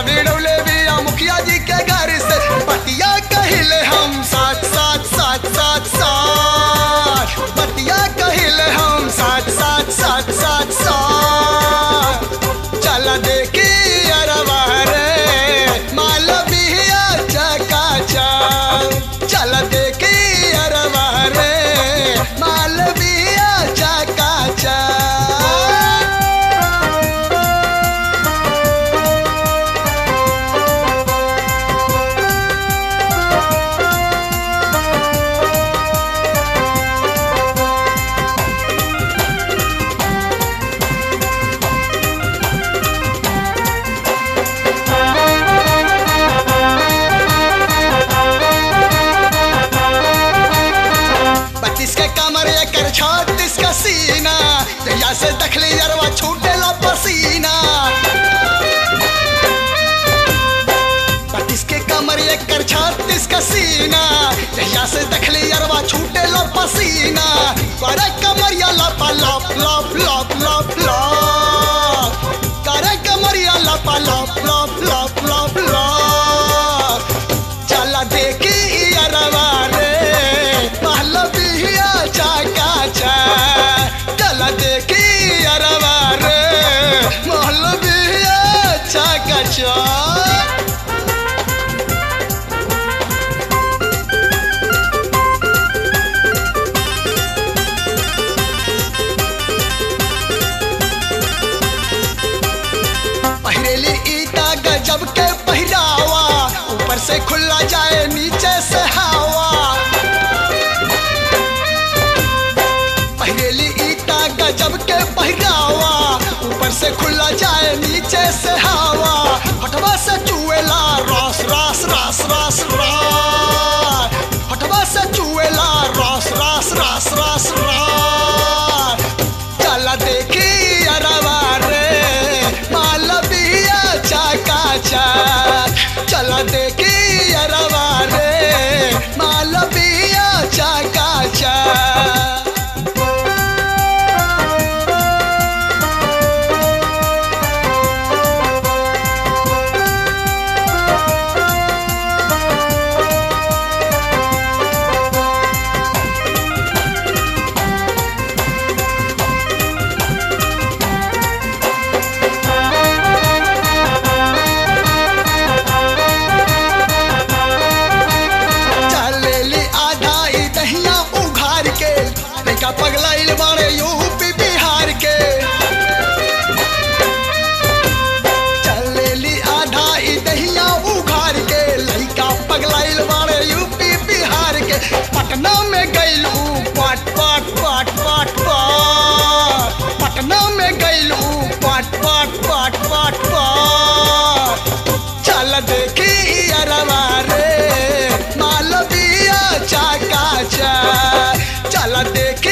बिड़ौले बिया मुखिया जी के घर से बतिया कहिले हम साथ साथ साथ साथ साथ बतिया कहिले हम साथ साथ साथ साथ साथ चला देखी अरवा रे माल बिया चकाचा चला देखी अरवा रे माल बिया चकाचा छत्तीस का सीना जया से दखली अरवा छूटेला पसीना 32 के कमर एकर 36 का सीना जया से दखली अरवा छूटेला पसीना करे कमरिया लपा लप लप लप लप लप करे कमरिया लपा लप लप लप लप लप चला देखी अरवा रे महल बिया चकाचा चला देखी अरवा रे महल बिया चकाचा पहिरेली ईटा गजब के पहिरावा ऊपर से खुला जाए नीचे से हवा पहिरेली ईटा गजब के पहिरावा ऊपर से खुला जाए नीचे से हवा हटवा से चुएला रस रस रस रस रस हटवा से चुएला रस रस रस रस रस चला देखी अरवा रे माल बिया चकाचा चला देखी अरवा रे माल बिया चकाचा पगलाइल बाड़े यूपी बिहार के चलेली आधा ई दहिया उघार के लइका पगलाइल बाड़े यूपी बिहार के पटना में गइलू पट पट पट पट पट पटना में गइलू पट पट पट पट पट चल देखी अरवा रे माल बिया चकाचा चल देखी